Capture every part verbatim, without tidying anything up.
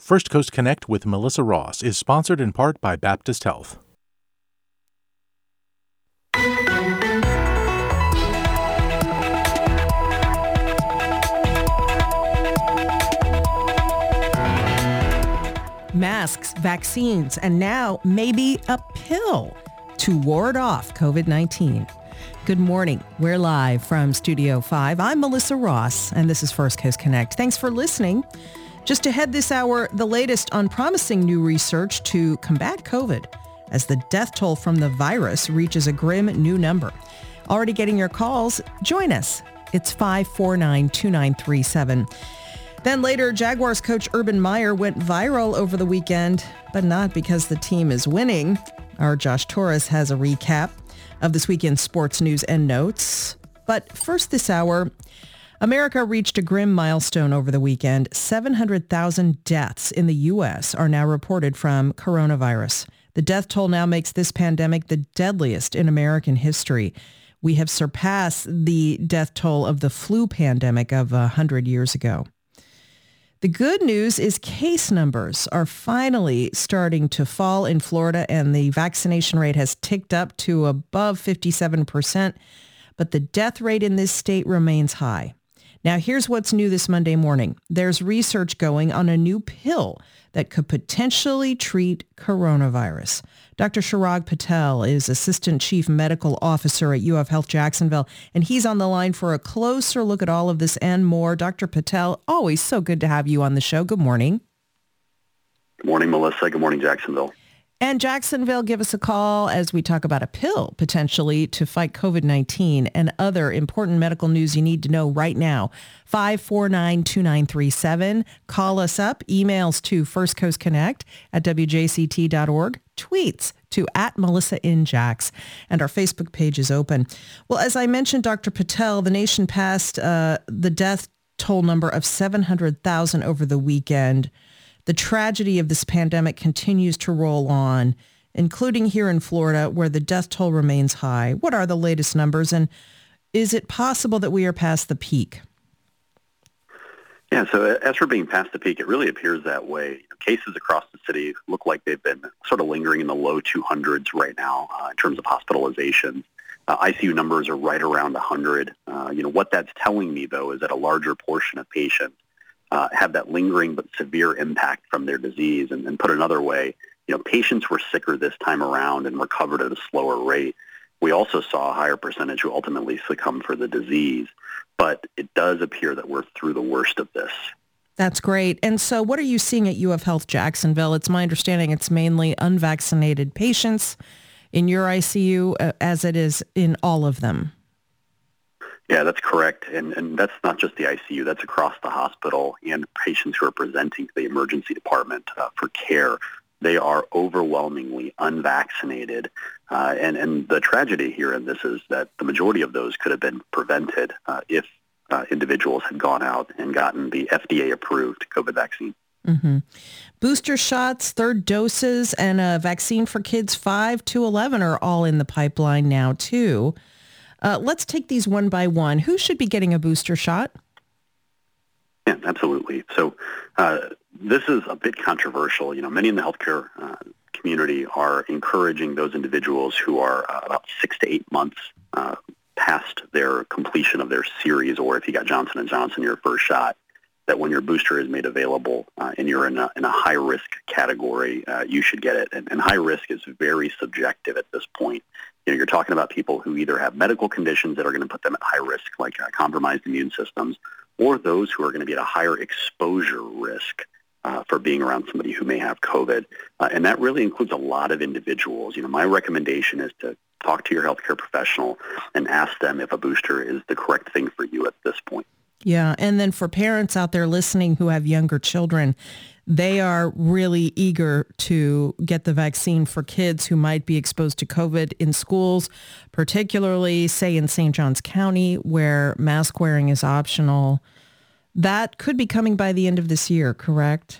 First Coast Connect with Melissa Ross is sponsored in part by Baptist Health. Masks, vaccines, and now maybe a pill to ward off covid nineteen. Good morning. We're live from Studio five. I'm Melissa Ross, and this is First Coast Connect. Thanks for listening. Just ahead this hour, the latest on promising new research to combat COVID as the death toll from the virus reaches a grim new number. Already getting your calls. Join us. It's five four nine, two nine three seven. Then later, Jaguars coach Urban Meyer went viral over the weekend, but not because the team is winning. Our Josh Torres has a recap of this weekend's sports news and notes. But first this hour, America reached a grim milestone over the weekend. seven hundred thousand deaths in the U S are now reported from coronavirus. The death toll now makes this pandemic the deadliest in American history. We have surpassed the death toll of the flu pandemic of one hundred years ago. The good news is case numbers are finally starting to fall in Florida, and the vaccination rate has ticked up to above fifty-seven percent, but the death rate in this state remains high. Now, here's what's new this Monday morning. There's research going on a new pill that could potentially treat coronavirus. Doctor Chirag Patel is Assistant Chief Medical Officer at U F Health Jacksonville, and he's on the line for a closer look at all of this and more. Doctor Patel, always so good to have you on the show. Good morning. Good morning, Melissa. Good morning, Jacksonville. And Jacksonville, give us a call as we talk about a pill potentially to fight covid nineteen and other important medical news you need to know right now. five four nine, two nine three seven. Call us up. Emails to First Coast Connect at W J C T dot org. Tweets to at Melissa in Jax. And our Facebook page is open. Well, as I mentioned, Doctor Patel, the nation passed uh, the death toll number of seven hundred thousand over the weekend. The tragedy of this pandemic continues to roll on, including here in Florida, where the death toll remains high. What are the latest numbers, and is it possible that we are past the peak? Yeah, so as we're being past the peak, it really appears that way. Cases across the city look like they've been sort of lingering in the low two hundreds right now uh, in terms of hospitalizations. Uh, I C U numbers are right around one hundred. Uh, you know, what that's telling me, though, is that a larger portion of patients Uh, have that lingering but severe impact from their disease. And, and put another way, you know, patients were sicker this time around and recovered at a slower rate. We also saw a higher percentage who ultimately succumbed for the disease. But it does appear that we're through the worst of this. That's great. And so what are you seeing at U F Health Jacksonville? It's my understanding it's mainly unvaccinated patients in your I C U uh, as it is in all of them. Yeah, that's correct. And and that's not just the I C U. That's across the hospital and patients who are presenting to the emergency department uh, for care. They are overwhelmingly unvaccinated. Uh, and, and the tragedy here in this is that the majority of those could have been prevented uh, if uh, individuals had gone out and gotten the F D A-approved COVID vaccine. Mm-hmm. Booster shots, third doses, and a vaccine for kids five to eleven are all in the pipeline now, too. Uh, let's take these one by one. Who should be getting a booster shot? Yeah, absolutely. So uh, this is a bit controversial. You know, many in the healthcare uh, community are encouraging those individuals who are uh, about six to eight months uh, past their completion of their series, or if you got Johnson and Johnson, your first shot, that when your booster is made available uh, and you're in a, in a high-risk category, uh, you should get it. And, and high risk is very subjective at this point. You know, you're talking about people who either have medical conditions that are going to put them at high risk, like uh, compromised immune systems, or those who are going to be at a higher exposure risk uh, for being around somebody who may have COVID. Uh, and that really includes a lot of individuals. You know, my recommendation is to talk to your healthcare professional and ask them if a booster is the correct thing for you at this point. Yeah, and then for parents out there listening who have younger children, they are really eager to get the vaccine for kids who might be exposed to COVID in schools, particularly, say, in Saint Johns County, where mask wearing is optional. That could be coming by the end of this year, correct?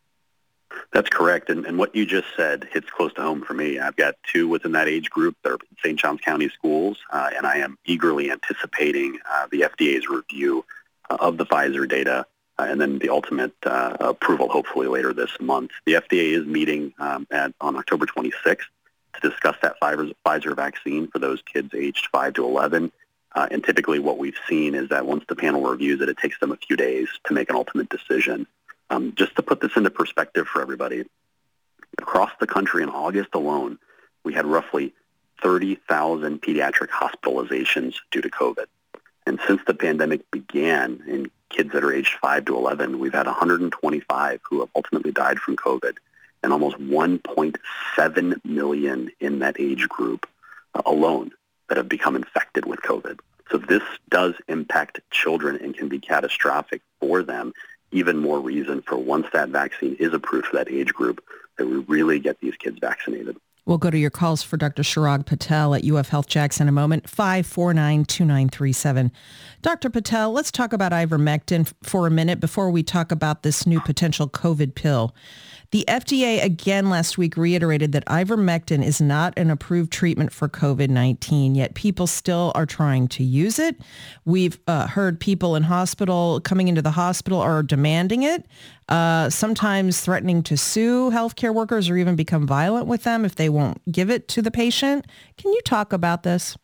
That's correct. And, and what you just said hits close to home for me. I've got two within that age group that are in Saint Johns County schools, uh, and I am eagerly anticipating uh, the F D A's review uh, of the Pfizer data uh, and then the ultimate uh, approval hopefully later this month. The F D A is meeting um, at, on October twenty-sixth to discuss that Pfizer, Pfizer vaccine for those kids aged five to eleven. Uh, and typically what we've seen is that once the panel reviews it, it takes them a few days to make an ultimate decision. Um, just to put this into perspective for everybody, across the country in August alone, we had roughly thirty thousand pediatric hospitalizations due to COVID. And since the pandemic began in kids that are aged five to eleven, we've had one hundred twenty-five who have ultimately died from COVID, and almost one point seven million in that age group uh, alone that have become infected with COVID. So this does impact children and can be catastrophic for them. Even more reason for once that vaccine is approved for that age group, that we really get these kids vaccinated. We'll go to your calls for Doctor Chirag Patel at U F Health Jax in a moment, five four nine, two nine three seven. Doctor Patel, let's talk about ivermectin for a minute before we talk about this new potential COVID pill. The F D A again last week reiterated that ivermectin is not an approved treatment for COVID nineteen, yet people still are trying to use it. We've uh, heard people in hospital coming into the hospital are demanding it, uh, sometimes threatening to sue healthcare workers or even become violent with them if they won't give it to the patient. Can you talk about this?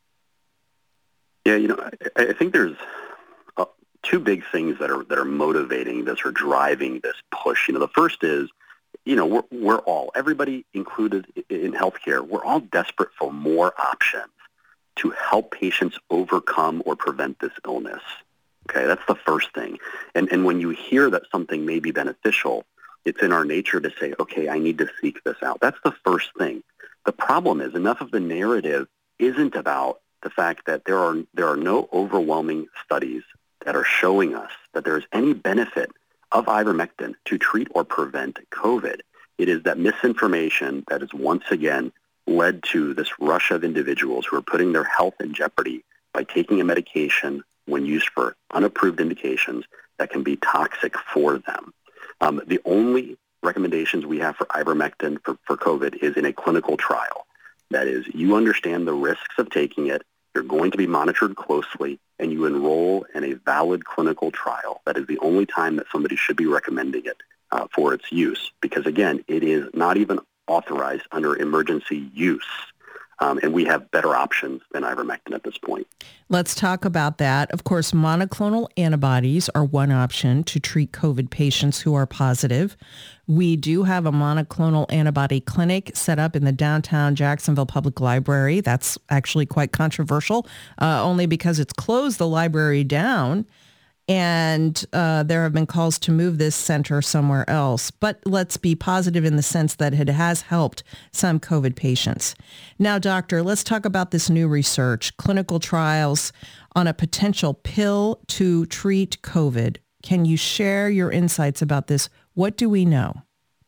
Yeah, you know, I, I think there's uh, two big things that are that are motivating this or driving this push. You know, the first is, you know, we're, we're all, everybody included in healthcare, we're all desperate for more options to help patients overcome or prevent this illness. Okay, that's the first thing. And and when you hear that something may be beneficial, it's in our nature to say, okay, I need to seek this out. That's the first thing. The problem is enough of the narrative isn't about the fact that there are there are no overwhelming studies that are showing us that there is any benefit of ivermectin to treat or prevent COVID. It is that misinformation that has once again led to this rush of individuals who are putting their health in jeopardy by taking a medication when used for unapproved indications that can be toxic for them. Um, the only recommendations we have for ivermectin for, for COVID is in a clinical trial. That is, you understand the risks of taking it, you're going to be monitored closely, and you enroll in a valid clinical trial. That is the only time that somebody should be recommending it uh, for its use, because again, it is not even authorized under emergency use. Um, and we have better options than ivermectin at this point. Let's talk about that. Of course, monoclonal antibodies are one option to treat COVID patients who are positive. We do have a monoclonal antibody clinic set up in the downtown Jacksonville Public Library. That's actually quite controversial, uh, only because it's closed the library down. And uh, there have been calls to move this center somewhere else. But let's be positive in the sense that it has helped some COVID patients. Now, doctor, let's talk about this new research, clinical trials on a potential pill to treat COVID. Can you share your insights about this? What do we know?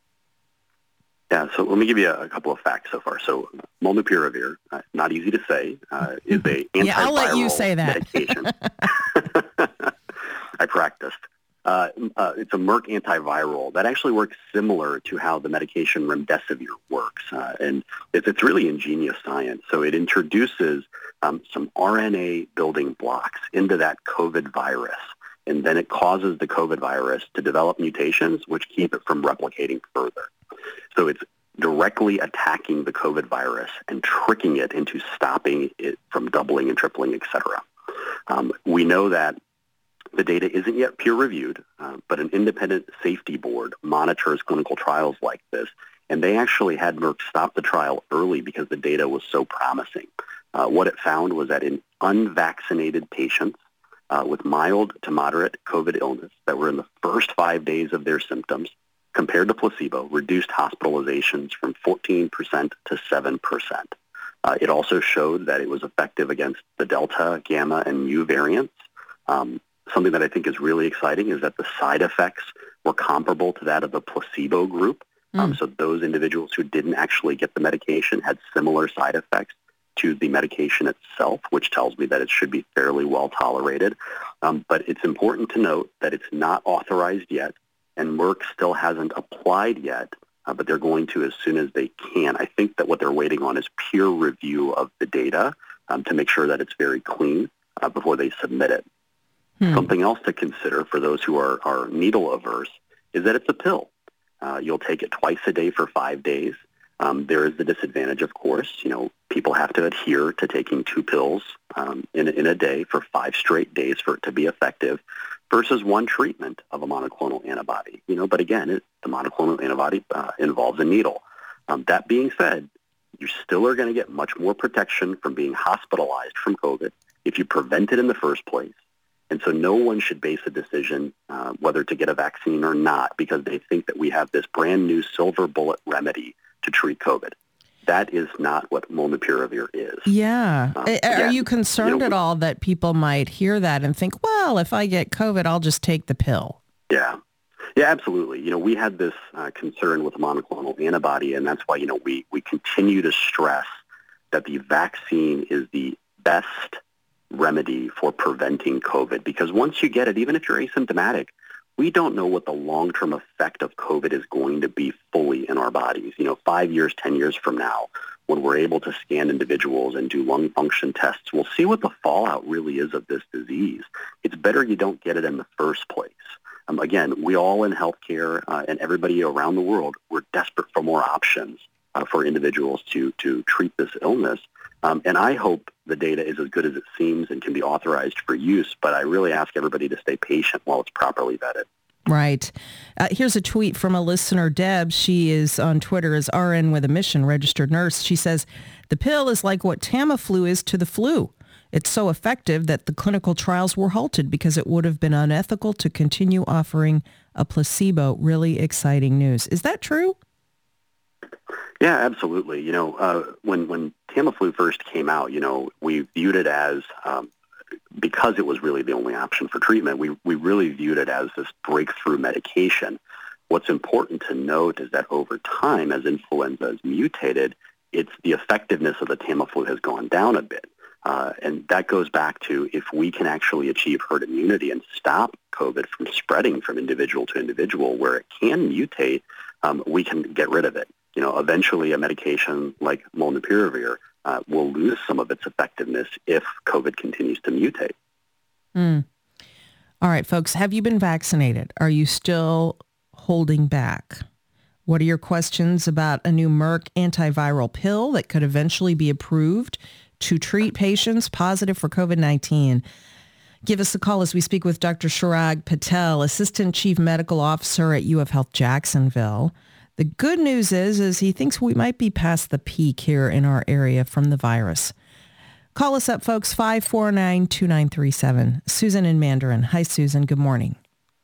Yeah, so let me give you a, a couple of facts so far. So molnupiravir, uh, not easy to say, uh, is a antiviral yeah, I'll let you say that. medication. I practiced. Uh, uh, it's a Merck antiviral that actually works similar to how the medication remdesivir works. Uh, and it's, it's really ingenious science. So it introduces um, some R N A building blocks into that COVID virus. And then it causes the COVID virus to develop mutations which keep it from replicating further. So it's directly attacking the COVID virus and tricking it into stopping it from doubling and tripling, et cetera. Um, we know that the data isn't yet peer-reviewed, uh, but an independent safety board monitors clinical trials like this, and they actually had Merck stop the trial early because the data was so promising. Uh, what it found was that in unvaccinated patients uh, with mild to moderate COVID illness that were in the first five days of their symptoms, compared to placebo, reduced hospitalizations from fourteen percent to seven percent. Uh, it also showed that it was effective against the Delta, Gamma, and Mu variants. Um, Something that I think is really exciting is that the side effects were comparable to that of the placebo group. Mm. Um, so those individuals who didn't actually get the medication had similar side effects to the medication itself, which tells me that it should be fairly well tolerated. Um, but it's important to note that it's not authorized yet, and Merck still hasn't applied yet, uh, but they're going to as soon as they can. I think that what they're waiting on is peer review of the data um, to make sure that it's very clean uh, before they submit it. Hmm. Something else to consider for those who are, are needle averse is that it's a pill. Uh, you'll take it twice a day for five days. Um, there is the disadvantage, of course. You know, people have to adhere to taking two pills um, in, in a day for five straight days for it to be effective versus one treatment of a monoclonal antibody. You know, but again, it, the monoclonal antibody uh, involves a needle. Um, that being said, you still are going to get much more protection from being hospitalized from COVID if you prevent it in the first place. And so no one should base a decision uh, whether to get a vaccine or not because they think that we have this brand new silver bullet remedy to treat COVID. That is not what molnupiravir is. Yeah. Um, Are yeah, you concerned you know, at all that people might hear that and think, well, if I get COVID, I'll just take the pill? Yeah. Yeah, absolutely. You know, we had this uh, concern with monoclonal antibody, and that's why, you know, we, we continue to stress that the vaccine is the best remedy for preventing COVID. Because once you get it, even if you're asymptomatic, we don't know what the long-term effect of COVID is going to be fully in our bodies. You know, five years, ten years from now, when we're able to scan individuals and do lung function tests, we'll see what the fallout really is of this disease. It's better you don't get it in the first place. Um, again, we all in healthcare uh, and everybody around the world, we're desperate for more options uh, for individuals to to treat this illness. Um, and I hope the data is as good as it seems and can be authorized for use, but I really ask everybody to stay patient while it's properly vetted. Right. Uh, here's a tweet from a listener, Deb. She is on Twitter as R N with a mission, registered nurse. She says, the pill is like what Tamiflu is to the flu. It's so effective that the clinical trials were halted because it would have been unethical to continue offering a placebo. Really exciting news. Is that true? Yeah, absolutely. You know, uh, when, when Tamiflu first came out, you know, we viewed it as, um, because it was really the only option for treatment, we, we really viewed it as this breakthrough medication. What's important to note is that over time, as influenza has mutated, it's the effectiveness of the Tamiflu has gone down a bit. Uh, and that goes back to if we can actually achieve herd immunity and stop COVID from spreading from individual to individual where it can mutate, um, we can get rid of it. You know, eventually a medication like molnupiravir uh, will lose some of its effectiveness if COVID continues to mutate. Mm. All right, folks, have you been vaccinated? Are you still holding back? What are your questions about a new Merck antiviral pill that could eventually be approved to treat patients positive for COVID nineteen? Give us a call as we speak with Doctor Chirag Patel, Assistant Chief Medical Officer at U of Health Jacksonville. The good news is, is he thinks we might be past the peak here in our area from the virus. Call us up, folks, five four nine, two nine three seven. Susan in Mandarin. Hi, Susan. Good morning.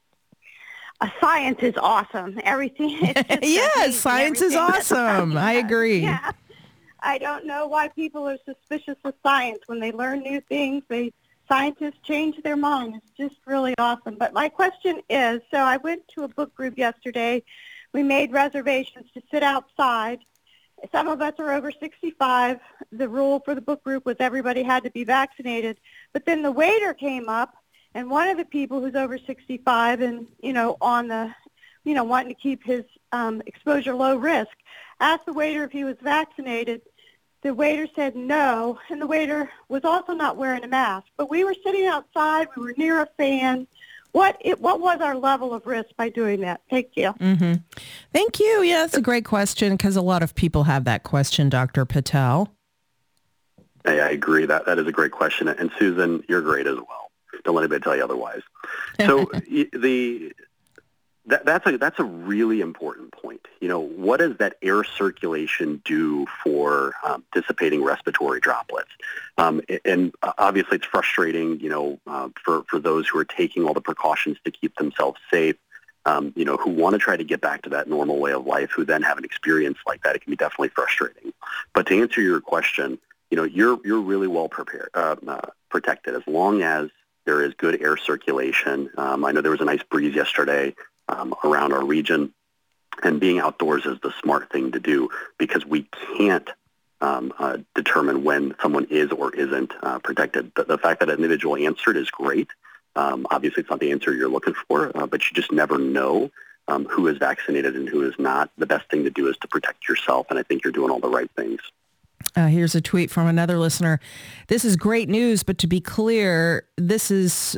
Uh, science is awesome. Everything. Yes, science is awesome. I agree. Yeah. I don't know why people are suspicious of science. When they learn new things, they scientists change their mind. It's just really awesome. But my question is, so I went to a book group yesterday. We made reservations to sit outside. Some of us are over sixty-five. The rule for the book group was everybody had to be vaccinated. But then the waiter came up, and one of the people who's over sixty-five and, you know, on the, you know, wanting to keep his um, exposure low risk, asked the waiter if he was vaccinated. The waiter said no, and the waiter was also not wearing a mask. But we were sitting outside. We were near a fan. What it, what was our level of risk by doing that? Thank you. Mm-hmm. Thank you. Yeah, that's a great question because a lot of people have that question, Doctor Patel. Hey, I agree. That that is a great question. And Susan, you're great as well. Don't let anybody tell you otherwise. So the that, that's a that's a really important point. You know, what does that air circulation do for um, dissipating respiratory droplets? Um, and obviously, it's frustrating. You know, uh, for for those who are taking all the precautions to keep themselves safe. Um, you know, who want to try to get back to that normal way of life, who then have an experience like that. It can be definitely frustrating. But to answer your question, you know, you're you're really well prepared, uh, uh, protected as long as there is good air circulation. Um, I know there was a nice breeze yesterday um, around our region, and being outdoors is the smart thing to do because we can't um, uh, determine when someone is or isn't uh, protected. The, the fact that an individual answered is great. Um, obviously, it's not the answer you're looking for, uh, but you just never know um, who is vaccinated and who is not. The best thing to do is to protect yourself, and I think you're doing all the right things. Uh, here's a tweet from another listener. This is great news, but to be clear, this is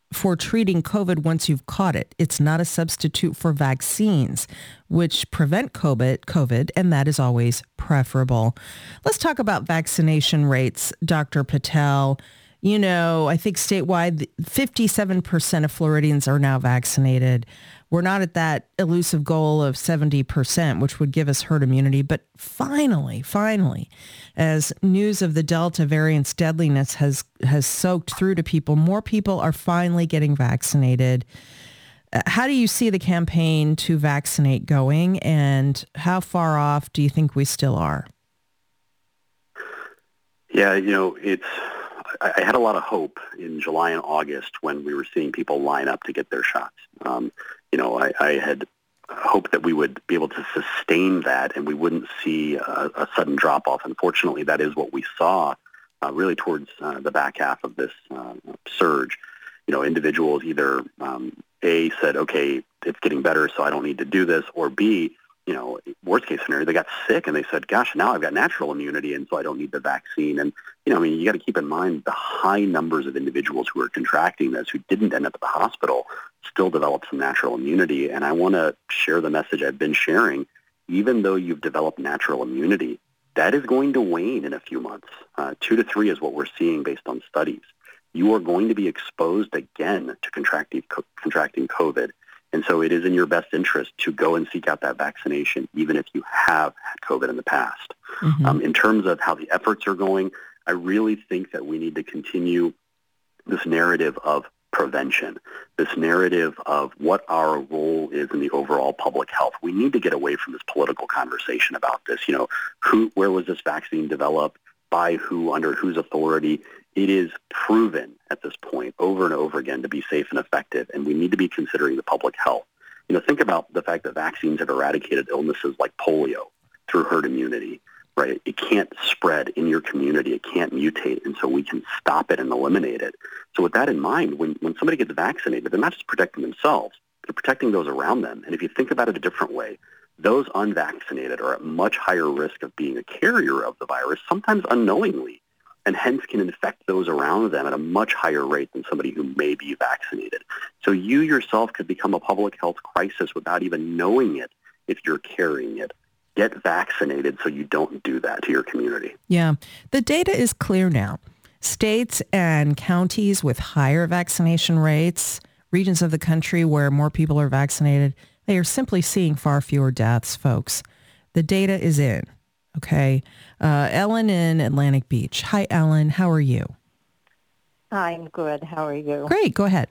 for treating COVID once you've caught it. It's not a substitute for vaccines, which prevent COVID, COVID, and that is always preferable. Let's talk about vaccination rates, Doctor Patel. You know, I think statewide, fifty-seven percent of Floridians are now vaccinated. We're not at that elusive goal of seventy percent, which would give us herd immunity. But finally, finally, as news of the Delta variant's deadliness has, has soaked through to people, more people are finally getting vaccinated. How do you see the campaign to vaccinate going, and how far off do you think we still are? Yeah, you know, it's... I had a lot of hope in July and August when we were seeing people line up to get their shots. Um, you know, I, I had hoped that we would be able to sustain that and we wouldn't see a, a sudden drop-off. Unfortunately, that is what we saw uh, really towards uh, the back half of this uh, surge. You know, individuals either, um, A, said, okay, it's getting better, so I don't need to do this, or B, you know, worst case scenario, they got sick and they said, gosh, now I've got natural immunity and so I don't need the vaccine. And, you know, I mean, you got to keep in mind the high numbers of individuals who are contracting this, who didn't end up at the hospital, still developed some natural immunity. And I want to share the message I've been sharing. Even though you've developed natural immunity, that is going to wane in a few months. Uh, two to three is what we're seeing based on studies. You are going to be exposed again to contracting, contracting COVID. And so it is in your best interest to go and seek out that vaccination, even if you have had COVID in the past. Mm-hmm. Um, in terms of how the efforts are going, I really think that we need to continue this narrative of prevention, this narrative of what our role is in the overall public health. We need to get away from this political conversation about this. You know, who, where was this vaccine developed, by who, under whose authority? It is proven at this point over and over again to be safe and effective, and we need to be considering the public health. You know, think about the fact that vaccines have eradicated illnesses like polio through herd immunity, right? It can't spread in your community. It can't mutate, and so we can stop it and eliminate it. So with that in mind, when, when somebody gets vaccinated, they're not just protecting themselves, they're protecting those around them. And if you think about it a different way, those unvaccinated are at much higher risk of being a carrier of the virus, sometimes unknowingly, and hence can infect those around them at a much higher rate than somebody who may be vaccinated. So you yourself could become a public health crisis without even knowing it if you're carrying it. Get vaccinated so you don't do that to your community. Yeah. The data is clear now. States and counties with higher vaccination rates, regions of the country where more people are vaccinated, they are simply seeing far fewer deaths, folks. The data is in. Okay. Uh, Ellen in Atlantic Beach. Hi, Ellen. How are you? I'm good. How are you? Great. Go ahead.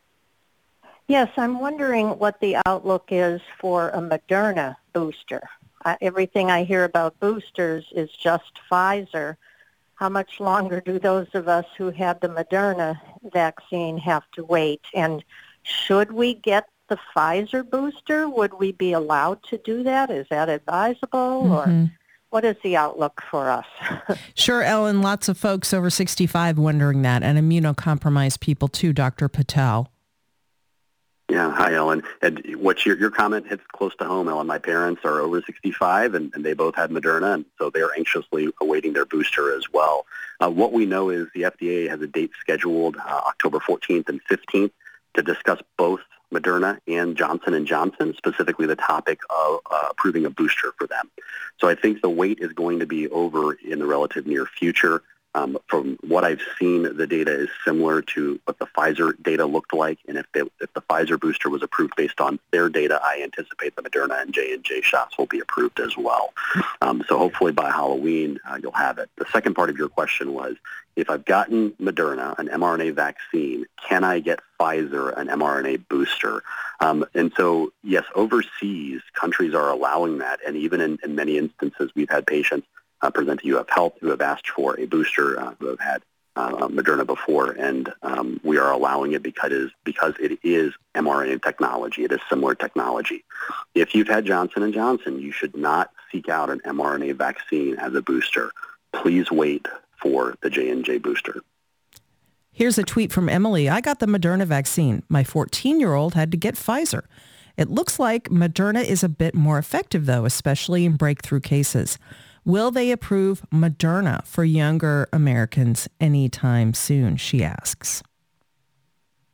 Yes, I'm wondering what the outlook is for a Moderna booster. Uh, everything I hear about boosters is just Pfizer. How much longer do those of us who had the Moderna vaccine have to wait? And should we get the Pfizer booster? Would we be allowed to do that? Is that advisable? Mm-hmm. Or what is the outlook for us? Sure, Ellen. Lots of folks over sixty-five wondering that, and immunocompromised people too, Doctor Patel. Yeah. Hi, Ellen. And what's your, your comment hits close to home, Ellen. My parents are over sixty-five, and, and they both had Moderna, and so they're anxiously awaiting their booster as well. Uh, what we know is the F D A has a date scheduled uh, October fourteenth and fifteenth to discuss both Moderna and Johnson and Johnson, specifically the topic of uh, approving a booster for them. So I think the wait is going to be over in the relative near future. Um, from what I've seen, the data is similar to what the Pfizer data looked like. And if, they, if the Pfizer booster was approved based on their data, I anticipate the Moderna and J and J shots will be approved as well. Um, so hopefully by Halloween, uh, you'll have it. The second part of your question was, if I've gotten Moderna, an mRNA vaccine, can I get Pfizer, an mRNA booster? Um, and so, yes, overseas, countries are allowing that. And even in, in many instances, we've had patients Uh, present to U F Health who have asked for a booster, uh, who have had uh, Moderna before, and um, we are allowing it because it, is, because it is mRNA technology. It is similar technology. If you've had Johnson and Johnson, you should not seek out an mRNA vaccine as a booster. Please wait for the J and J booster. Here's a tweet from Emily. I got the Moderna vaccine. My fourteen-year-old had to get Pfizer. It looks like Moderna is a bit more effective, though, especially in breakthrough cases. Will they approve Moderna for younger Americans anytime soon, she asks.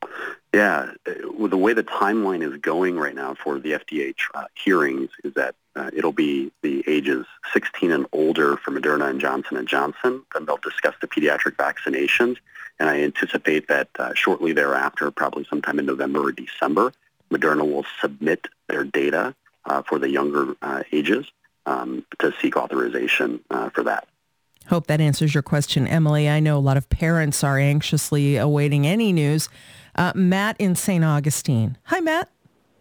Yeah, uh, well, the way the timeline is going right now for the F D A uh, hearings is that uh, it'll be the ages sixteen and older for Moderna and Johnson and Johnson. Then they'll discuss the pediatric vaccinations, and I anticipate that uh, shortly thereafter, probably sometime in November or December, Moderna will submit their data uh, for the younger uh, ages um, to seek authorization uh, for that. Hope that answers your question, Emily. I know a lot of parents are anxiously awaiting any news. Uh, Matt in Saint Augustine. Hi, Matt.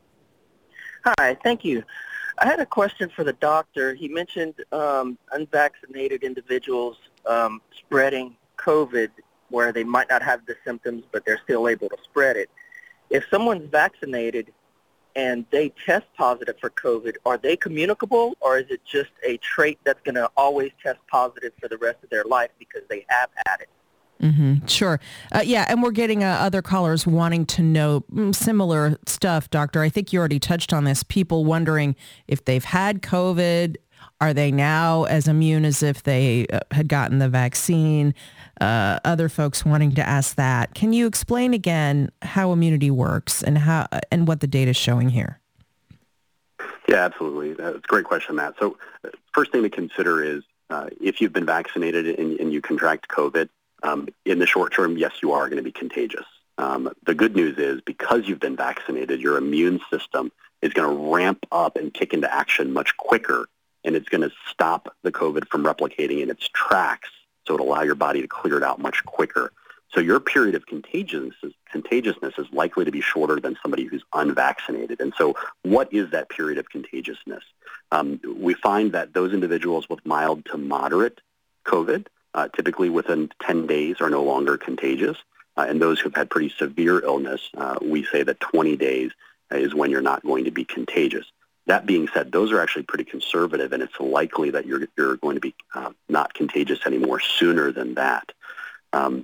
Hi, thank you. I had a question for the doctor. He mentioned um, unvaccinated individuals um, spreading COVID where they might not have the symptoms, but they're still able to spread it. If someone's vaccinated and they test positive for COVID, are they communicable, or is it just a trait that's going to always test positive for the rest of their life because they have had it? Mm-hmm. Sure. Uh, yeah, and we're getting uh, other callers wanting to know mm, similar stuff, Doctor. I think you already touched on this. People wondering if they've had COVID, are they now as immune as if they uh, had gotten the vaccine? Uh, other folks wanting to ask that. Can you explain again how immunity works and how and what the data is showing here? Yeah, absolutely. That's a great question, Matt. So uh, first thing to consider is uh, if you've been vaccinated and, and you contract COVID, um, in the short term, yes, you are going to be contagious. Um, the good news is because you've been vaccinated, your immune system is going to ramp up and kick into action much quicker, and it's going to stop the COVID from replicating in its tracks. So it'll allow your body to clear it out much quicker. So your period of contagiousness, contagiousness is likely to be shorter than somebody who's unvaccinated. And so what is that period of contagiousness? Um, we find that those individuals with mild to moderate COVID, uh, typically within ten days, are no longer contagious. Uh, and those who've had pretty severe illness, uh, we say that twenty days is when you're not going to be contagious. That being said, those are actually pretty conservative, and it's likely that you're you're going to be uh, not contagious anymore sooner than that. Um,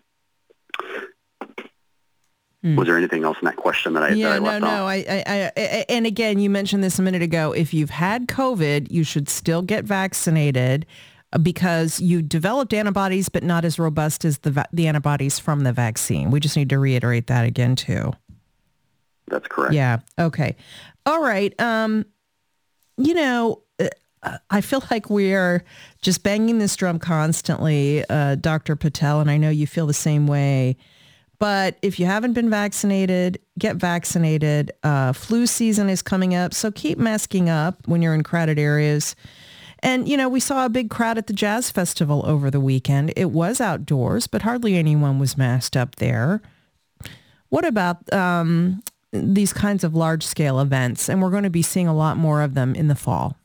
mm. Was there anything else in that question that I, yeah, that I left no, off? no. I, I, I, and again, you mentioned this a minute ago. If you've had COVID, you should still get vaccinated because you developed antibodies, but not as robust as the va- the antibodies from the vaccine. We just need to reiterate that again, too. That's correct. Yeah. Okay. All right. Um, You know, I feel like we're just banging this drum constantly, uh, Doctor Patel, and I know you feel the same way. But if you haven't been vaccinated, get vaccinated. Uh, flu season is coming up, so keep masking up when you're in crowded areas. And, you know, we saw a big crowd at the Jazz Festival over the weekend. It was outdoors, but hardly anyone was masked up there. What about um, these kinds of large-scale events? And we're going to be seeing a lot more of them in the fall.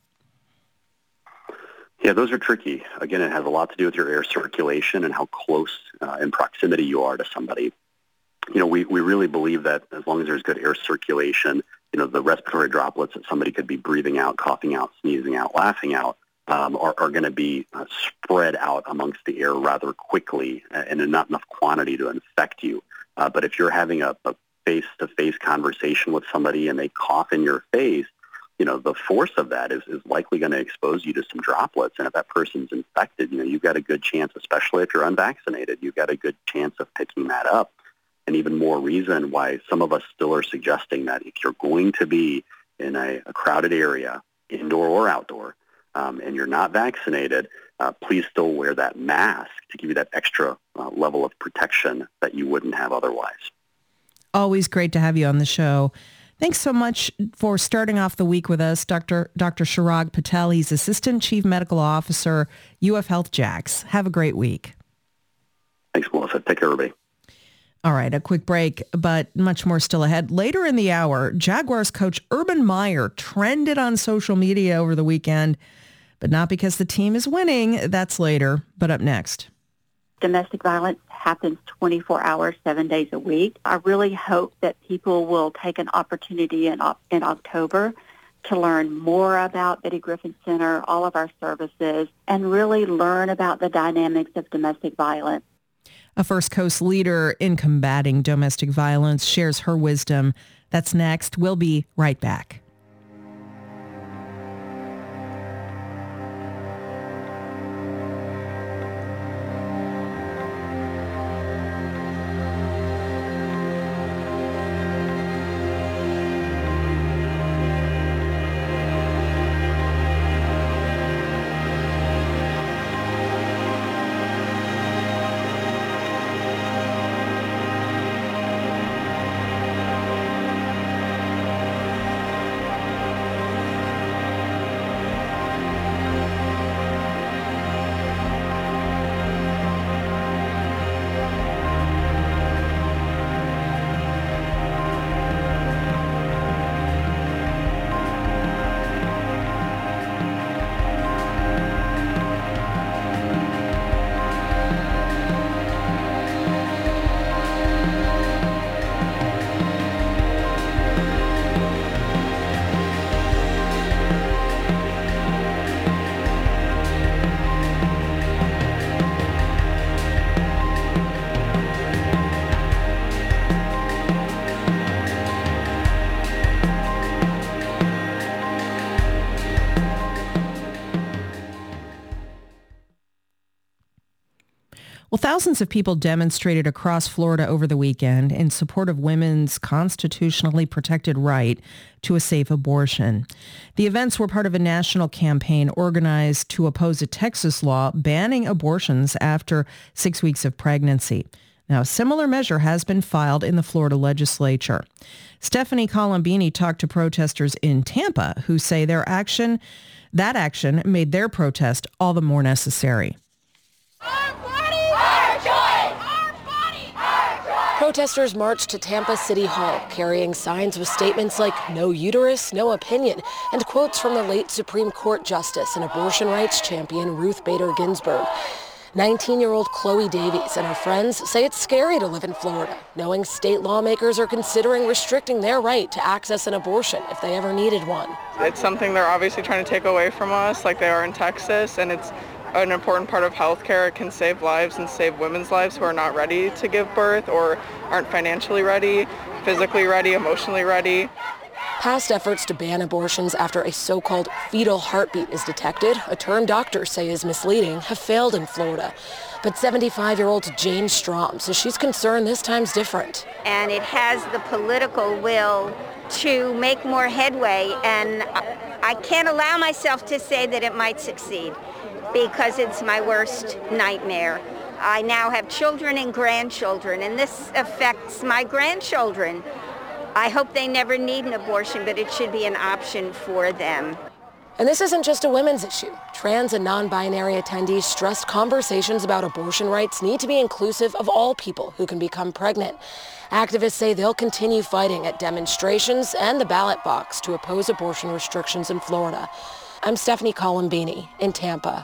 Yeah, those are tricky. Again, it has a lot to do with your air circulation and how close uh, in proximity you are to somebody. You know, we, we really believe that as long as there's good air circulation, you know, the respiratory droplets that somebody could be breathing out, coughing out, sneezing out, laughing out, um, are, are going to be uh, spread out amongst the air rather quickly and in not enough quantity to infect you. Uh, but if you're having a, a face-to-face conversation with somebody and they cough in your face, you know, the force of that is, is likely going to expose you to some droplets. And if that person's infected, you know, you've got a good chance, especially if you're unvaccinated, you've got a good chance of picking that up. And even more reason why some of us still are suggesting that if you're going to be in a, a crowded area, indoor or outdoor, um, and you're not vaccinated, uh, please still wear that mask to give you that extra uh, level of protection that you wouldn't have otherwise. Always great to have you on the show. Thanks so much for starting off the week with us, Doctor Doctor Chirag Patel. He's Assistant Chief Medical Officer, U F Health Jax. Have a great week. Thanks, Melissa. Take care, everybody. All right, a quick break, but much more still ahead. Later in the hour, Jaguars coach Urban Meyer trended on social media over the weekend, but not because the team is winning. That's later, but up next. Domestic violence happens twenty-four hours, seven days a week. I really hope that people will take an opportunity in, in October to learn more about Betty Griffin Center, all of our services, and really learn about the dynamics of domestic violence. A First Coast leader in combating domestic violence shares her wisdom. That's next. We'll be right back. Well, thousands of people demonstrated across Florida over the weekend in support of women's constitutionally protected right to a safe abortion. The events were part of a national campaign organized to oppose a Texas law banning abortions after six weeks of pregnancy. Now, a similar measure has been filed in the Florida legislature. Stephanie Colombini talked to protesters in Tampa who say their action, that action made their protest all the more necessary. Protesters marched to Tampa City Hall, carrying signs with statements like "no uterus, no opinion," and quotes from the late Supreme Court Justice and abortion rights champion Ruth Bader Ginsburg. nineteen-year-old Chloe Davies and her friends say it's scary to live in Florida, knowing state lawmakers are considering restricting their right to access an abortion if they ever needed one. It's something they're obviously trying to take away from us, like they are in Texas, and it's an important part of healthcare. It can save lives and save women's lives who are not ready to give birth or aren't financially ready, physically ready, emotionally ready. Past efforts to ban abortions after a so-called fetal heartbeat is detected, a term doctors say is misleading, have failed in Florida. But seventy-five-year-old Jane Strom says she's concerned this time's different. And it has the political will to make more headway, and I can't allow myself to say that it might succeed, because it's my worst nightmare. I now have children and grandchildren, and this affects my grandchildren. I hope they never need an abortion, but it should be an option for them. And this isn't just a women's issue. Trans and non-binary attendees stressed conversations about abortion rights need to be inclusive of all people who can become pregnant. Activists say they'll continue fighting at demonstrations and the ballot box to oppose abortion restrictions in Florida. I'm Stephanie Colombini in Tampa.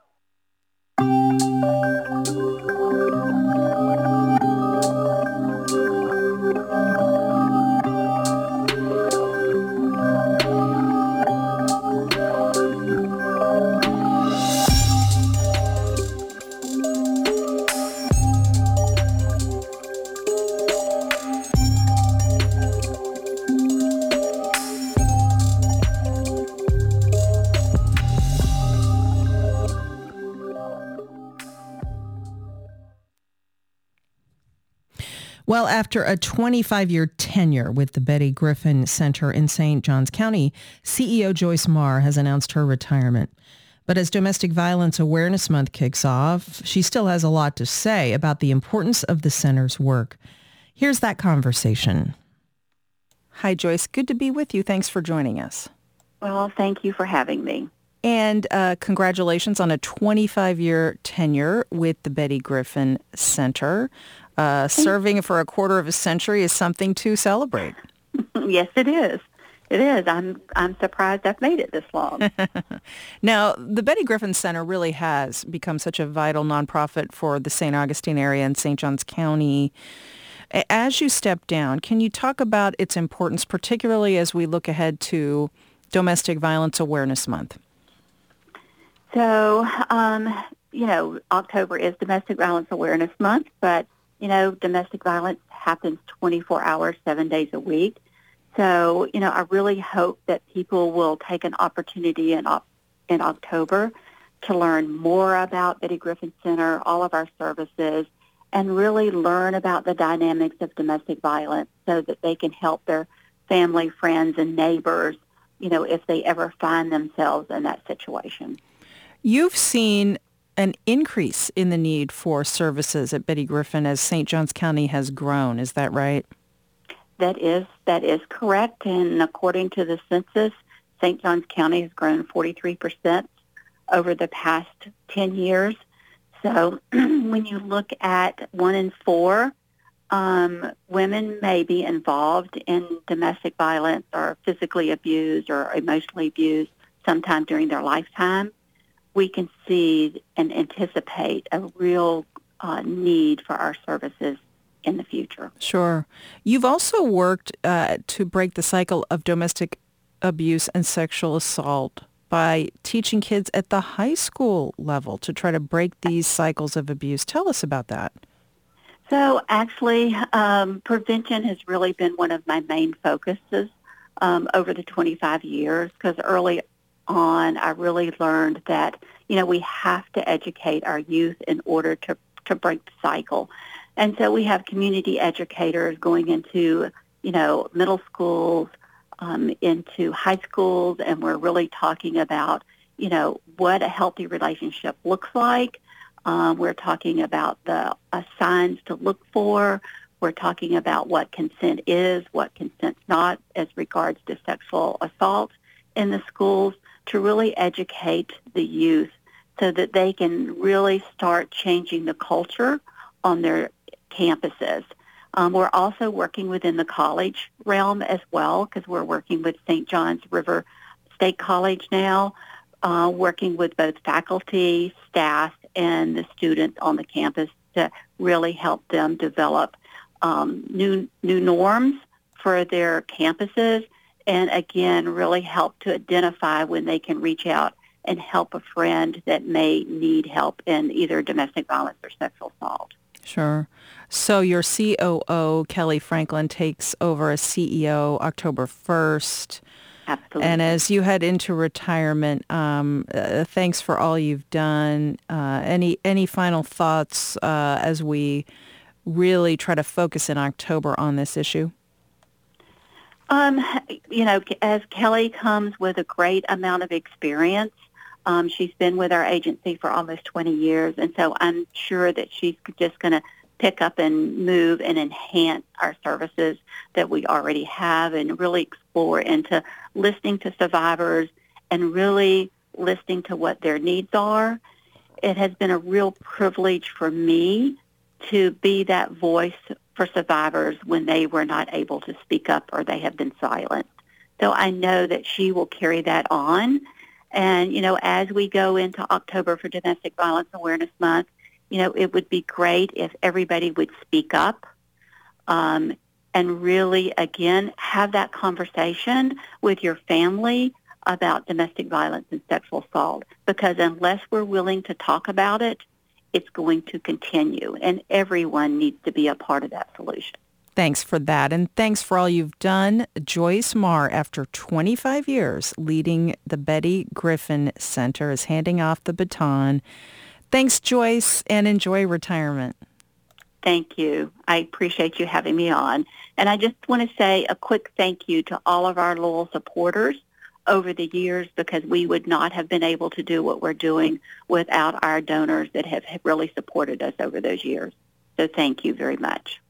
Well, after a twenty-five-year tenure with the Betty Griffin Center in Saint Johns County, C E O Joyce Marr has announced her retirement. But as Domestic Violence Awareness Month kicks off, she still has a lot to say about the importance of the center's work. Here's that conversation. Hi, Joyce. Good to be with you. Thanks for joining us. Well, thank you for having me. And uh, congratulations on a twenty-five-year tenure with the Betty Griffin Center. Uh, serving for a quarter of a century is something to celebrate. Yes, it is. It is. I'm I'm surprised I've made it this long. Now, the Betty Griffin Center really has become such a vital nonprofit for the Saint Augustine area and Saint Johns County. As you step down, can you talk about its importance, particularly as we look ahead to Domestic Violence Awareness Month? So, um, you know, October is Domestic Violence Awareness Month, but you know, domestic violence happens twenty-four hours, seven days a week. So, you know, I really hope that people will take an opportunity in, in October to learn more about Betty Griffin Center, all of our services, and really learn about the dynamics of domestic violence so that they can help their family, friends, and neighbors, you know, if they ever find themselves in that situation. You've seen an increase in the need for services at Betty Griffin as Saint Johns County has grown. Is that right? That is that is correct. And according to the census, Saint Johns County has grown forty-three percent over the past ten years. So when you look at one in four, um, women may be involved in domestic violence or physically abused or emotionally abused sometime during their lifetime. We can see and anticipate a real uh, need for our services in the future. Sure. You've also worked uh, to break the cycle of domestic abuse and sexual assault by teaching kids at the high school level to try to break these cycles of abuse. Tell us about that. So actually, um, prevention has really been one of my main focuses um, over the twenty-five years, because early on, I really learned that, you know, we have to educate our youth in order to to break the cycle. And so we have community educators going into, you know, middle schools, um, into high schools, and we're really talking about, you know, what a healthy relationship looks like. Um, we're talking about the uh, signs to look for. We're talking about what consent is, what consent's not as regards to sexual assault in the schools, to really educate the youth so that they can really start changing the culture on their campuses. Um, we're also working within the college realm as well, because we're working with Saint John's River State College now, uh, working with both faculty, staff, and the students on the campus to really help them develop um, new new norms for their campuses, and again, really help to identify when they can reach out and help a friend that may need help in either domestic violence or sexual assault. Sure. So your C O O, Kelly Franklin, takes over as C E O October first. Absolutely. And as you head into retirement, um, uh, thanks for all you've done. Uh, any any final thoughts uh, as we really try to focus in October on this issue? Um, you know, as Kelly comes with a great amount of experience, um, she's been with our agency for almost twenty years, and so I'm sure that she's just going to pick up and move and enhance our services that we already have, and really explore into listening to survivors and really listening to what their needs are. It has been a real privilege for me to be that voice for survivors when they were not able to speak up or they have been silenced. So I know that she will carry that on. And, you know, as we go into October for Domestic Violence Awareness Month, you know, it would be great if everybody would speak up um, and really, again, have that conversation with your family about domestic violence and sexual assault. Because unless we're willing to talk about it, it's going to continue, and everyone needs to be a part of that solution. Thanks for that, and thanks for all you've done. Joyce Marr, after twenty-five years leading the Betty Griffin Center, is handing off the baton. Thanks, Joyce, and enjoy retirement. Thank you. I appreciate you having me on. And I just want to say a quick thank you to all of our loyal supporters over the years, because we would not have been able to do what we're doing without our donors that have really supported us over those years. So thank you very much.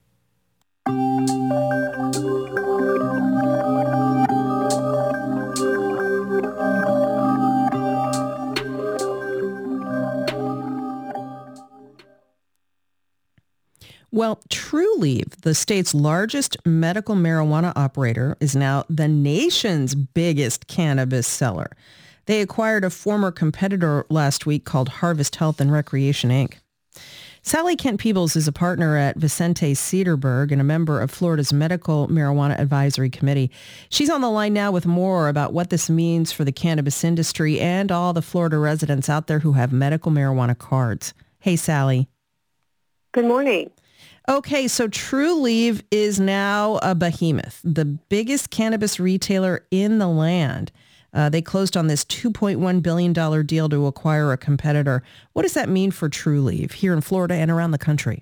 Well, TruLieve, the state's largest medical marijuana operator, is now the nation's biggest cannabis seller. They acquired a former competitor last week called Harvest Health and Recreation, Incorporated. Sally Kent Peebles is a partner at Vicente Cederberg and a member of Florida's Medical Marijuana Advisory Committee. She's on the line now with more about what this means for the cannabis industry and all the Florida residents out there who have medical marijuana cards. Hey, Sally. Good morning. Okay, so TruLieve is now a behemoth, the biggest cannabis retailer in the land. Uh, they closed on this two point one billion dollars deal to acquire a competitor. What does that mean for TruLieve here in Florida and around the country?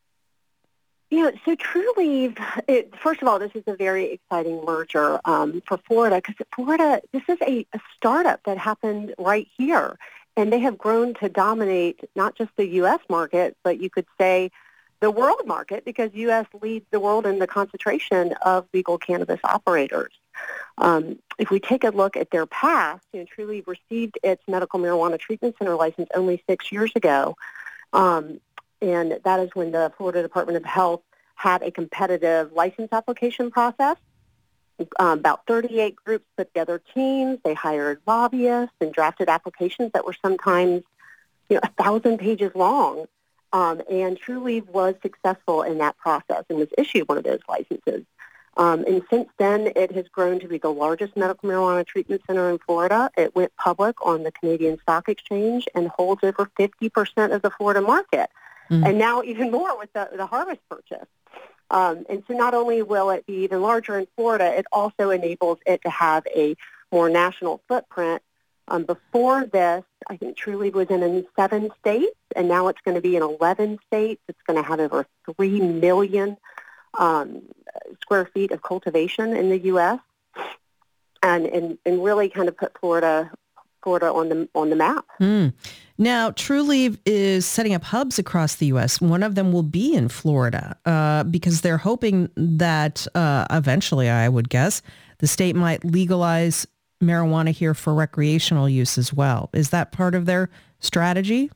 Yeah, so TruLieve, it, first of all, this is a very exciting merger um, for Florida, because Florida, this is a, a startup that happened right here, and they have grown to dominate not just the U S market, but you could say the world market, because U S leads the world in the concentration of legal cannabis operators. Um, if we take a look at their past, you know, TruLieve received its medical marijuana treatment center license only six years ago, um, and that is when the Florida Department of Health had a competitive license application process. Um, about thirty-eight groups put together teams. They hired lobbyists and drafted applications that were sometimes, you know, a thousand pages long. Um, and TruLieve was successful in that process and was issued one of those licenses. Um, and since then, it has grown to be the largest medical marijuana treatment center in Florida. It went public on the Canadian Stock Exchange and holds over fifty percent of the Florida market, mm. and now even more with the, the Harvest purchase. Um, and so not only will it be even larger in Florida, it also enables it to have a more national footprint Um, before this, I think Trulieve was in seven states, and now it's going to be in eleven states. It's going to have over three million um, square feet of cultivation in the U S and, and and really kind of put Florida Florida on the on the map. Mm. Now, Trulieve is setting up hubs across the U S. One of them will be in Florida uh, because they're hoping that uh, eventually, I would guess, the state might legalize marijuana here for recreational use as well. Is that part of their strategy?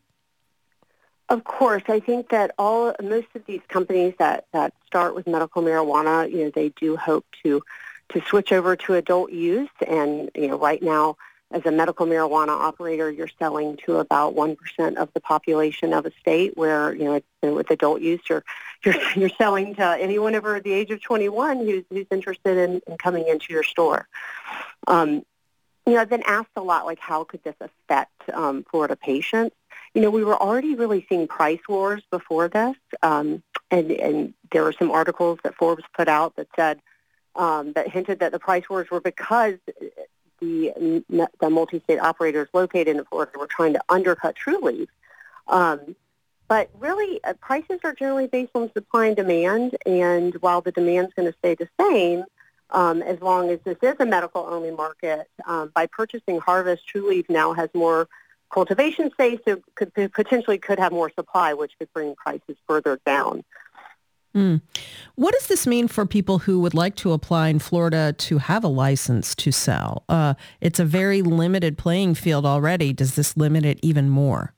Of course. I think that all most of these companies that, that start with medical marijuana, you know, they do hope to to switch over to adult use. And, you know, right now, as a medical marijuana operator, you're selling to about one percent of the population of a state where, you know, with adult use, you're you're, you're selling to anyone over the age of twenty-one who's, who's interested in, in coming into your store. Um, you know, I've been asked a lot, like, how could this affect um, Florida patients? You know, we were already really seeing price wars before this, um, and, and there were some articles that Forbes put out that said, um, that hinted that the price wars were because the the multi-state operators located in Florida were trying to undercut Trulieve. Um, but really, uh, prices are generally based on supply and demand, and while the demand's going to stay the same, um, as long as this is a medical-only market, um, by purchasing Harvest, Trulieve now has more cultivation space, so could potentially could have more supply, which could bring prices further down. Mm. What does this mean for people who would like to apply in Florida to have a license to sell? Uh, it's a very limited playing field already. Does this limit it even more?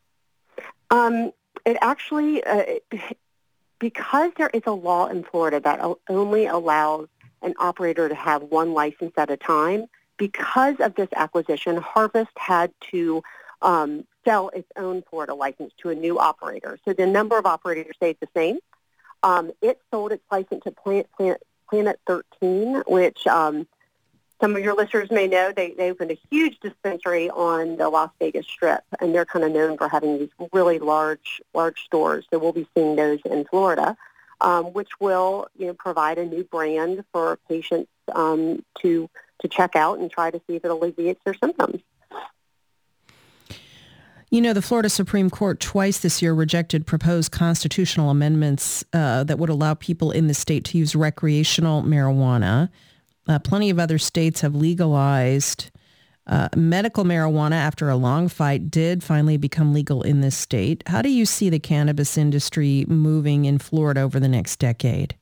Um, it actually, uh, because there is a law in Florida that only allows an operator to have one license at a time, because of this acquisition, Harvest had to um, sell its own Florida license to a new operator. So the number of operators stayed the same. Um, it sold its license to Planet, Planet, Planet thirteen, which um, some of your listeners may know. They, they opened a huge dispensary on the Las Vegas Strip, and they're kind of known for having these really large, large stores. So we'll be seeing those in Florida, um, which will, you know, provide a new brand for patients um, to to check out and try to see if it alleviates their symptoms. You know, the Florida Supreme Court twice this year rejected proposed constitutional amendments uh, that would allow people in the state to use recreational marijuana. Uh, plenty of other states have legalized uh, medical marijuana after a long fight did finally become legal in this state. How do you see the cannabis industry moving in Florida over the next decade?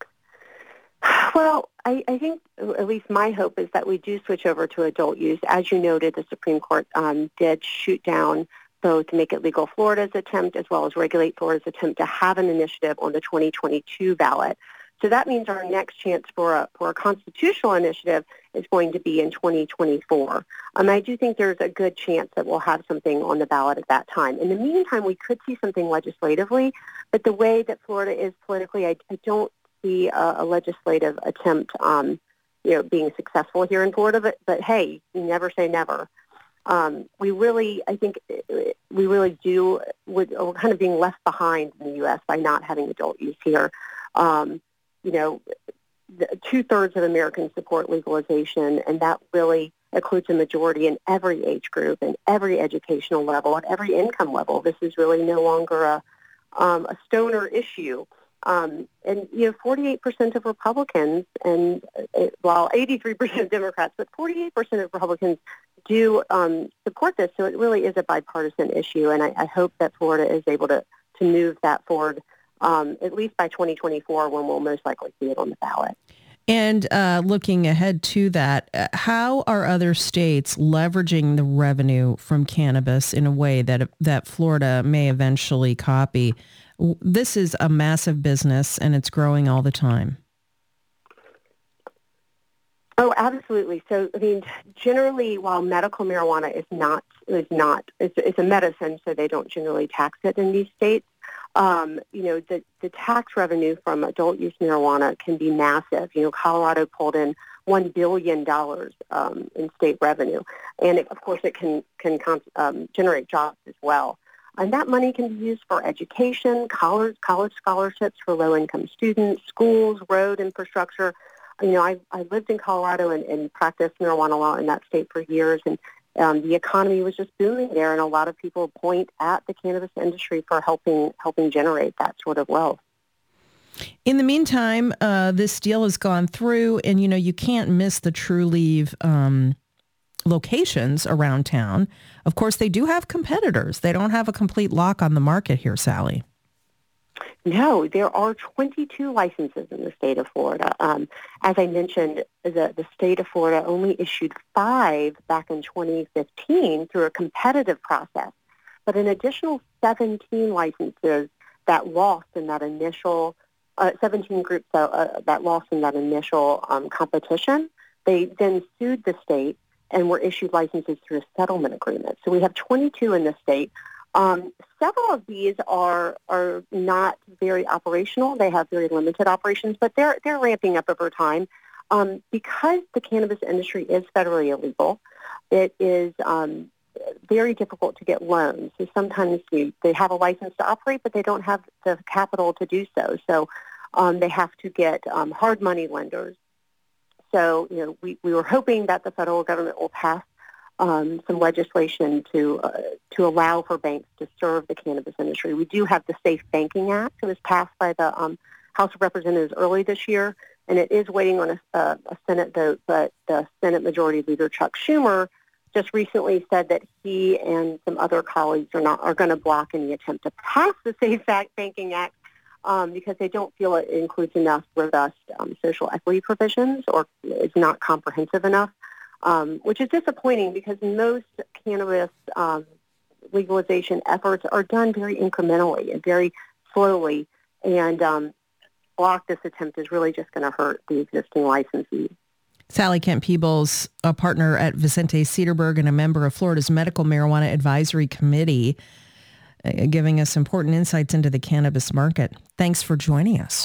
Well, I, I think at least my hope is that we do switch over to adult use. As you noted, the Supreme Court um, did shoot down both Make It Legal Florida's attempt as well as Regulate Florida's attempt to have an initiative on the twenty twenty-two ballot. So that means our next chance for a, for a constitutional initiative is going to be in twenty twenty-four. Um, I do think there's a good chance that we'll have something on the ballot at that time. In the meantime, we could see something legislatively, but the way that Florida is politically, I, I don't see a, a legislative attempt, um, you know, being successful here in Florida. But, but hey, you never say never. Um, we really, I think, we really do. We're kind of being left behind in the U S by not having adult use here. Um, you know, the, two-thirds of Americans support legalization, and that really includes a majority in every age group and every educational level and every income level. This is really no longer a um, a stoner issue. Um, and, you know, forty-eight percent of Republicans, and uh, well, eighty-three percent of Democrats, but forty-eight percent of Republicans do um, support this. So it really is a bipartisan issue, and I, I hope that Florida is able to, to move that forward, um, at least by twenty twenty-four, when we'll most likely see it on the ballot. And uh, looking ahead to that, uh, how are other states leveraging the revenue from cannabis in a way that that Florida may eventually copy? This is a massive business, and it's growing all the time. Oh, absolutely. So, I mean, generally, while medical marijuana is not is not it's, it's a medicine, so they don't generally tax it in these states. Um, you know, the the tax revenue from adult use marijuana can be massive. You know, Colorado pulled in one billion dollars um, in state revenue, and it, of course, it can can um, generate jobs as well. And that money can be used for education, college, college scholarships for low-income students, schools, road infrastructure. You know, I, I lived in Colorado and, and practiced marijuana law in that state for years, and um, the economy was just booming there, and a lot of people point at the cannabis industry for helping helping generate that sort of wealth. In the meantime, uh, this deal has gone through, and you know you can't miss the Trulieve um, locations around town. Of course, they do have competitors. They don't have a complete lock on the market here, Sally. No, there are twenty-two licenses in the state of Florida. Um, as I mentioned, the, the state of Florida only issued five back in twenty fifteen through a competitive process, but an additional seventeen licenses that lost in that initial, uh, seventeen groups that, uh, that lost in that initial um, competition. They then sued the state and were issued licenses through a settlement agreement. So we have twenty-two in the state. Um, several of these are are not very operational. They have very limited operations, but they're they're ramping up over time. Um, because the cannabis industry is federally illegal, it is um, very difficult to get loans. So sometimes you, they have a license to operate, but they don't have the capital to do so. So um, they have to get um, hard money lenders. So you know, we, we were hoping that the federal government will pass Um, some legislation to uh, to allow for banks to serve the cannabis industry. We do have the Safe Banking Act. It was passed by the um, House of Representatives early this year, and it is waiting on a, a, a Senate vote, but the Senate Majority Leader Chuck Schumer just recently said that he and some other colleagues are not are going to block any attempt to pass the Safe Banking Act um, because they don't feel it includes enough robust um, social equity provisions or is not comprehensive enough. Um, which is disappointing because most cannabis um, legalization efforts are done very incrementally and very slowly, and um, block this attempt is really just going to hurt the existing licensees. Sally Kent-Peebles, a partner at Vicente Cederberg and a member of Florida's Medical Marijuana Advisory Committee, uh, giving us important insights into the cannabis market. Thanks for joining us.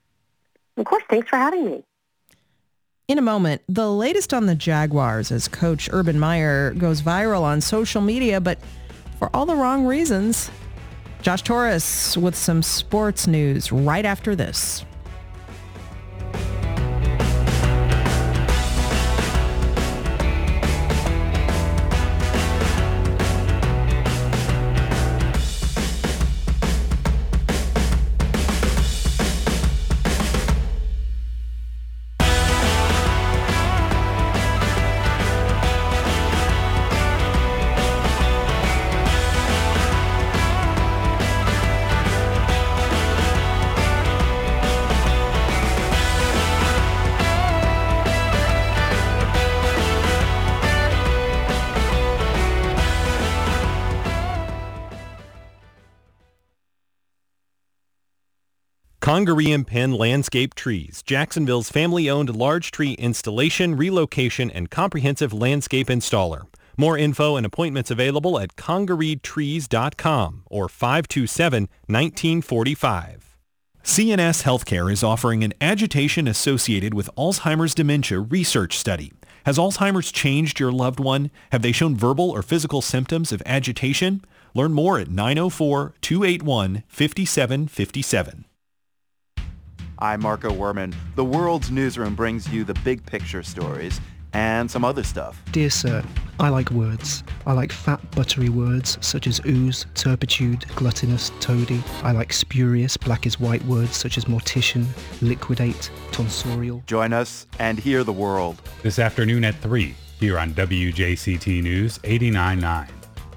Of course, thanks for having me. In a moment, the latest on the Jaguars as Coach Urban Meyer goes viral on social media, but for all the wrong reasons. Josh Torres with some sports news right after this. Congaree and Penn Landscape Trees, Jacksonville's family-owned large tree installation, relocation, and comprehensive landscape installer. More info and appointments available at congaree trees dot com or five two seven, one nine four five. C N S Healthcare is offering an agitation associated with Alzheimer's dementia research study. Has Alzheimer's changed your loved one? Have they shown verbal or physical symptoms of agitation? Learn more at nine oh four, two eight one, five seven five seven. I'm Marco Werman. The World's Newsroom brings you the big picture stories and some other stuff. Dear Sir, I like words. I like fat, buttery words such as ooze, turpitude, gluttonous, toady. I like spurious, black as white words such as mortician, liquidate, tonsorial. Join us and hear the world. This afternoon at three, here on W J C T News eighty-nine point nine.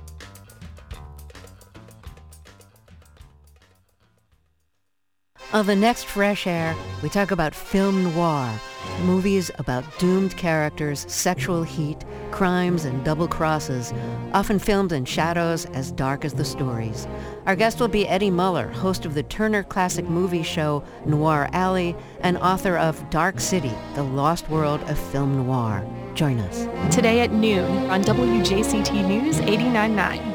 On the next Fresh Air, we talk about film noir, movies about doomed characters, sexual heat, crimes, and double crosses, often filmed in shadows as dark as the stories. Our guest will be Eddie Muller, host of the Turner Classic Movie Show Noir Alley and author of Dark City, The Lost World of Film Noir. Join us. Today at noon on W J C T News eighty-nine point nine.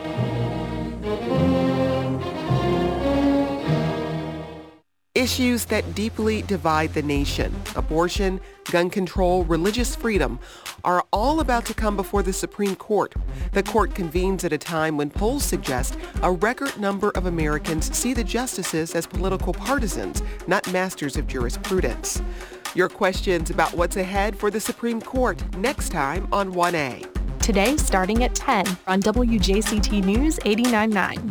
Issues that deeply divide the nation, abortion, gun control, religious freedom, are all about to come before the Supreme Court. The court convenes at a time when polls suggest a record number of Americans see the justices as political partisans, not masters of jurisprudence. Your questions about what's ahead for the Supreme Court next time on one A. today starting at ten on W J C T News eighty-nine point nine.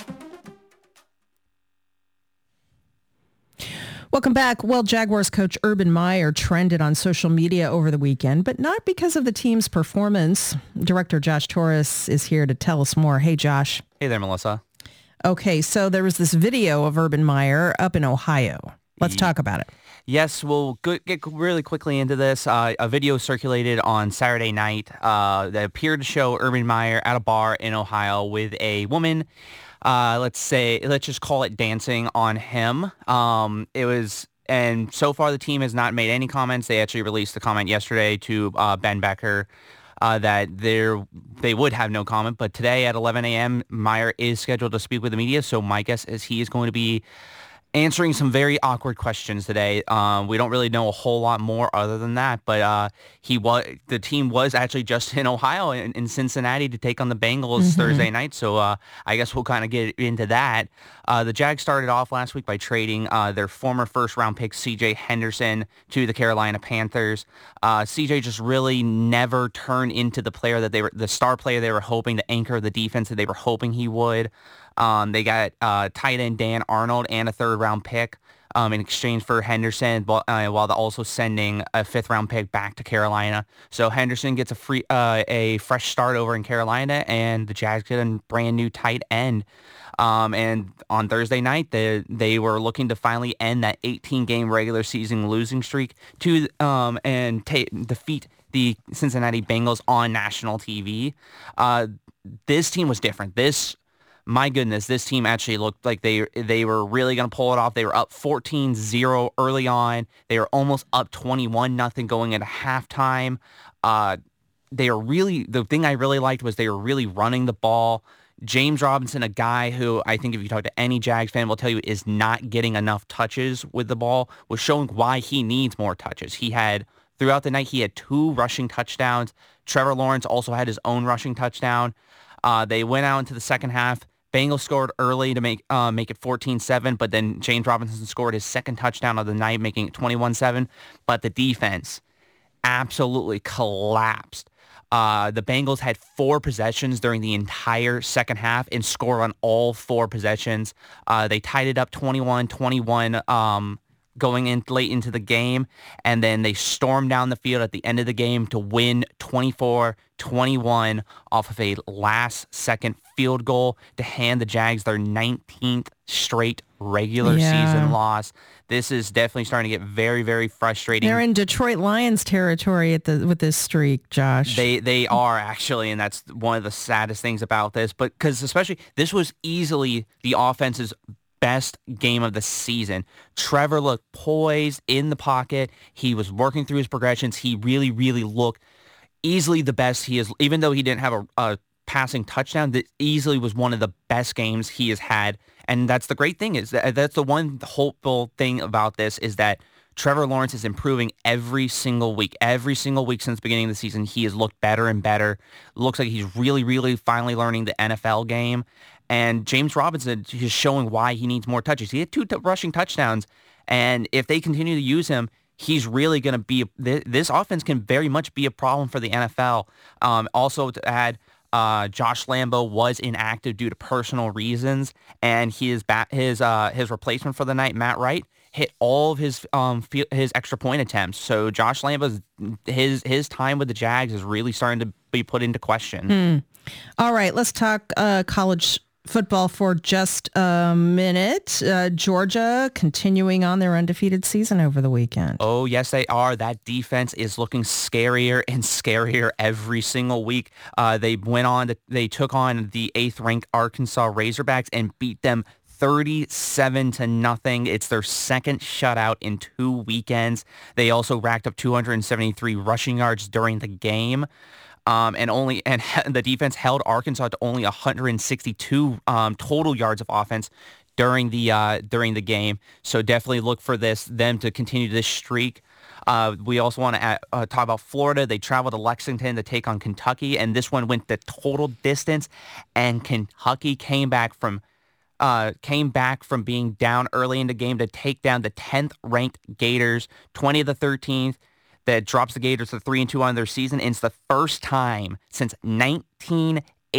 Welcome back. Well, Jaguars coach Urban Meyer trended on social media over the weekend, but not because of the team's performance. Director Josh Torres is here to tell us more. Hey, Josh. Hey there, Melissa. Okay, so there was this video of Urban Meyer up in Ohio. Let's talk about it. Yes, we'll get really quickly into this. Uh, a video circulated on Saturday night uh, that appeared to show Urban Meyer at a bar in Ohio with a woman. Uh, let's say, let's just call it dancing on him. Um, it was, and so far the team has not made any comments. They actually released a comment yesterday to uh, Ben Becker uh, that they're, they would have no comment. But today at eleven a.m., Meyer is scheduled to speak with the media. So my guess is he is going to be answering some very awkward questions today. Um, we don't really know a whole lot more other than that, but uh, he was the team was actually just in Ohio in, in Cincinnati to take on the Bengals mm-hmm. Thursday night. So uh, I guess we'll kind of get into that. Uh, the Jags started off last week by trading uh, their former first-round pick C J Henderson to the Carolina Panthers. Uh, C J just really never turned into the player that they were, the star player they were hoping to anchor the defense that they were hoping he would. Um, they got uh, tight end Dan Arnold and a third-round pick um, in exchange for Henderson, while, uh, while also sending a fifth-round pick back to Carolina. So Henderson gets a free, uh, a fresh start over in Carolina, and the Jags get a brand-new tight end. Um, and on Thursday night, they, they were looking to finally end that eighteen-game regular season losing streak to um, and ta- defeat the Cincinnati Bengals on national T V. Uh, this team was different. This My goodness, this team actually looked like they they were really going to pull it off. They were up fourteen zero early on. They were almost up twenty-one nothing going into halftime. Uh, they are really, the thing I really liked was they were really running the ball. James Robinson, a guy who I think if you talk to any Jags fan will tell you is not getting enough touches with the ball, was showing why he needs more touches. He had, throughout the night, he had two rushing touchdowns. Trevor Lawrence also had his own rushing touchdown. Uh, they went out into the second half. Bengals scored early to make uh, make it fourteen seven, but then James Robinson scored his second touchdown of the night, making it twenty-one seven. But the defense absolutely collapsed. Uh, the Bengals had four possessions during the entire second half and scored on all four possessions. Uh, they tied it up twenty-one twenty-one um, going in late into the game, and then they stormed down the field at the end of the game to win twenty-four twenty-one off of a last-second field goal to hand the Jags their nineteenth straight regular yeah. season loss. This is definitely starting to get very, very frustrating. They're in Detroit Lions territory at the with this streak, Josh. They they are actually, and that's one of the saddest things about this. But because especially this was easily the offense's best game of the season. Trevor looked poised in the pocket. He was working through his progressions. He really, really looked easily the best he is, even though he didn't have a, a passing touchdown, that easily was one of the best games he has had. And that's the great thing is that that's the one hopeful thing about this is that Trevor Lawrence is improving every single week. Every single week since the beginning of the season, he has looked better and better. Looks like he's really, really finally learning the N F L game. And James Robinson is showing why he needs more touches. He had two t- rushing touchdowns, and if they continue to use him, he's really going to be – this offense can very much be a problem for the N F L. Um, also to add – Uh, Josh Lambo was inactive due to personal reasons, and his ba- his uh, his replacement for the night, Matt Wright, hit all of his um f- his extra point attempts. So Josh Lambo's his his time with the Jags is really starting to be put into question. Hmm. All right, let's talk uh, college football for just a minute. Uh, Georgia continuing on their undefeated season over the weekend. Oh, yes, they are. That defense is looking scarier and scarier every single week. Uh, they went on, to, they took on the eighth-ranked Arkansas Razorbacks and beat them thirty-seven to nothing. It's their second shutout in two weekends. They also racked up two hundred seventy-three rushing yards during the game. Um, and only and the defense held Arkansas to only one hundred sixty-two um, total yards of offense during the uh, during the game. So definitely look for this them to continue this streak. Uh, we also want to add, uh, talk about Florida. They traveled to Lexington to take on Kentucky, and this one went the total distance. And Kentucky came back from uh, came back from being down early in the game to take down the tenth ranked Gators, twenty to thirteen. that drops the Gators to three and two on their season. And it's the first time since nineteen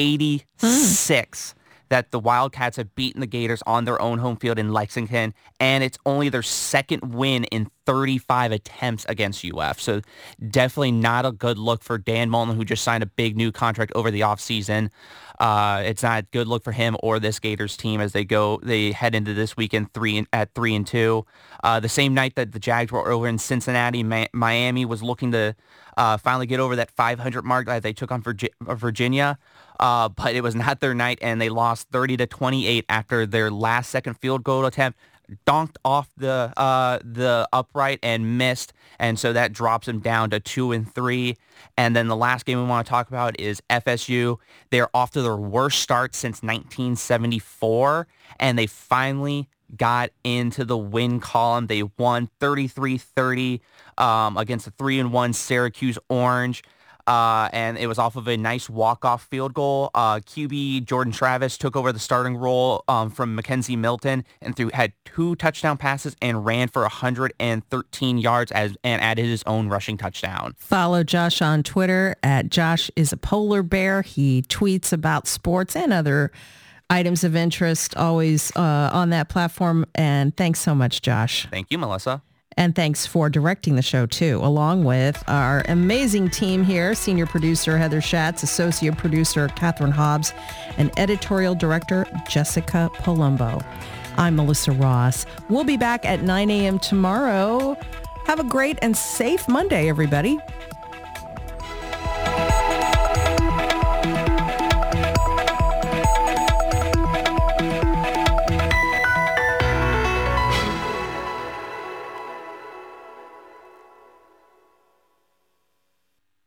eighty-six mm. that the Wildcats have beaten the Gators on their own home field in Lexington, and it's only their second win in thirty-five attempts against U F. So definitely not a good look for Dan Mullen, who just signed a big new contract over the offseason. Uh, it's not a good look for him or this Gators team as they go. They head into this weekend three and, at three and two. Uh, the same night that the Jags were over in Cincinnati, Ma- Miami was looking to uh, finally get over that five hundred mark that they took on Virgi- Virginia. Uh, but it was not their night, and they lost thirty to twenty-eight after their last second field goal attempt donked off the uh, the upright and missed, and so that drops them down to two and three. And then the last game we want to talk about is F S U. They're off to their worst start since nineteen seventy-four, and they finally got into the win column. They won thirty-three thirty um, against the three and one Syracuse Orange. Uh, and it was off of a nice walk-off field goal. Uh, Q B Jordan Travis took over the starting role um, from Mackenzie Milton and threw, had two touchdown passes and ran for one hundred thirteen yards as, and added his own rushing touchdown. Follow Josh on Twitter at Josh is a polar bear. He tweets about sports and other items of interest always uh, on that platform. And thanks so much, Josh. Thank you, Melissa. And thanks for directing the show, too, along with our amazing team here, senior producer Heather Schatz, associate producer Catherine Hobbs, and editorial director Jessica Palumbo. I'm Melissa Ross. We'll be back at nine a.m. tomorrow. Have a great and safe Monday, everybody.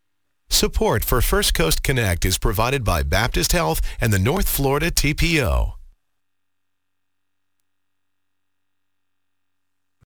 Support for First Coast Connect is provided by Baptist Health and the North Florida T P O.